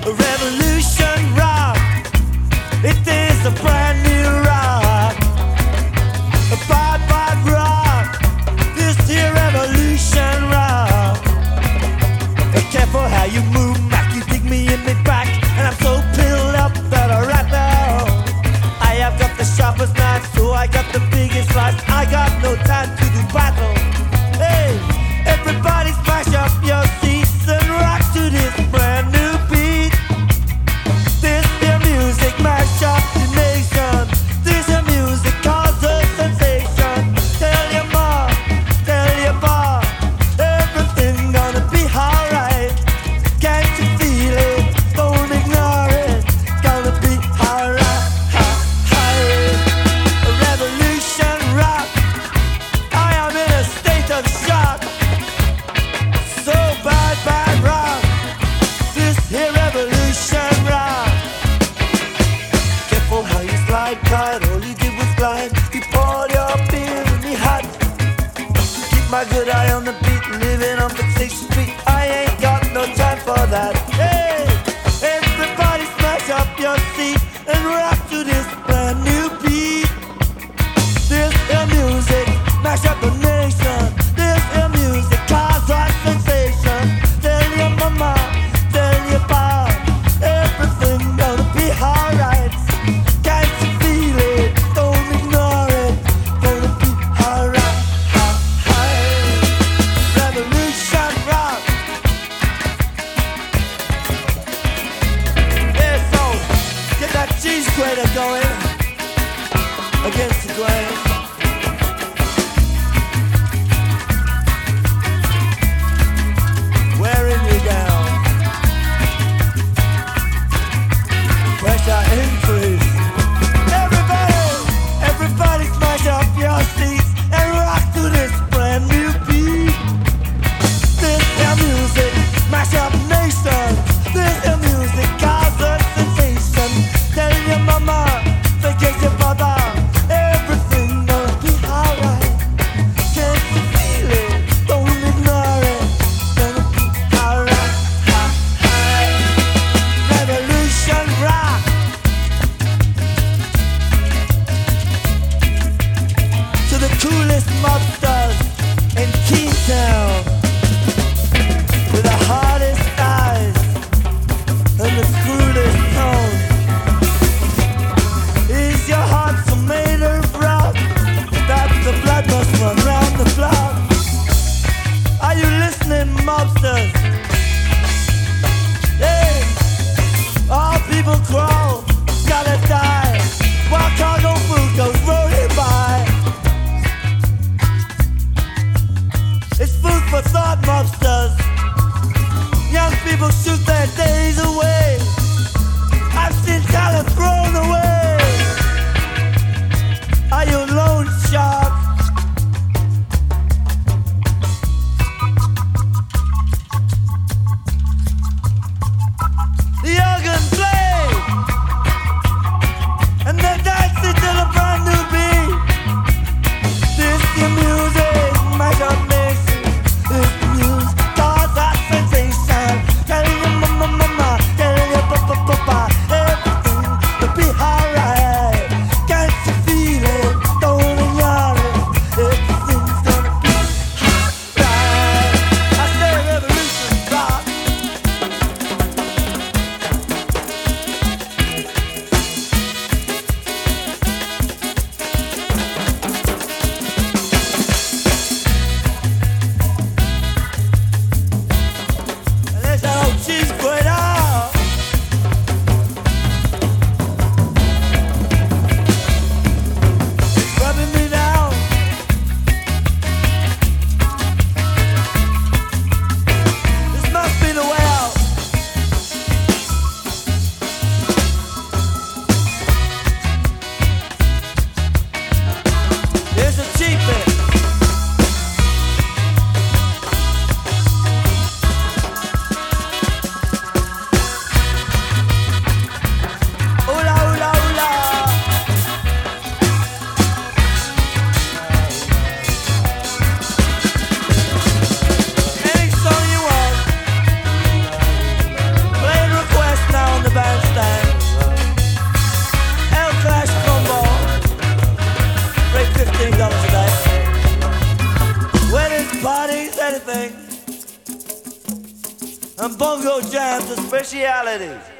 Revolution rock. It is a brand new rock. A bad, bad rock. This here revolution rock. Careful how you move, Mac. You dig me in me back, and I'm so pilled up that right now I have got the sharpest knife, so I got the biggest slice. I got no time to do battle. Hey, everybody smash up your seats and rock to this brand new beat. This here music mash up the nation. This here music causes sensation. Tell your mom, tell your pa, everything gonna be alright. Can't you feel it? Don't ignore it. Gonna be alright. A revolution rock. I am in a state of shock. So bad, bad rock. This here revolution rock. Careful how you slide, Clyde. All you did was glide. You poured your beer in me hot. Keep my good eye on the beat, living on the 6th Street. I ain't got no time for that. Hey, everybody smash up your seat and rock to this brand new beat. This is music, mash up the nation. This is music, cause a sensation. Tell your mama, tell your pa, everything gonna be alright. Can't you feel it? Don't ignore it. Gonna be alright. Revolution rock. Yeah, so get that cheese grater going against the grain. Wearing you down. Pressure increase. Everybody smash up your seats and rock to this brand new beat. This is music, mash up nations. This is music, cause a sensation. Tell your mama, forget your father, everything anything. And bongo jams are specialities.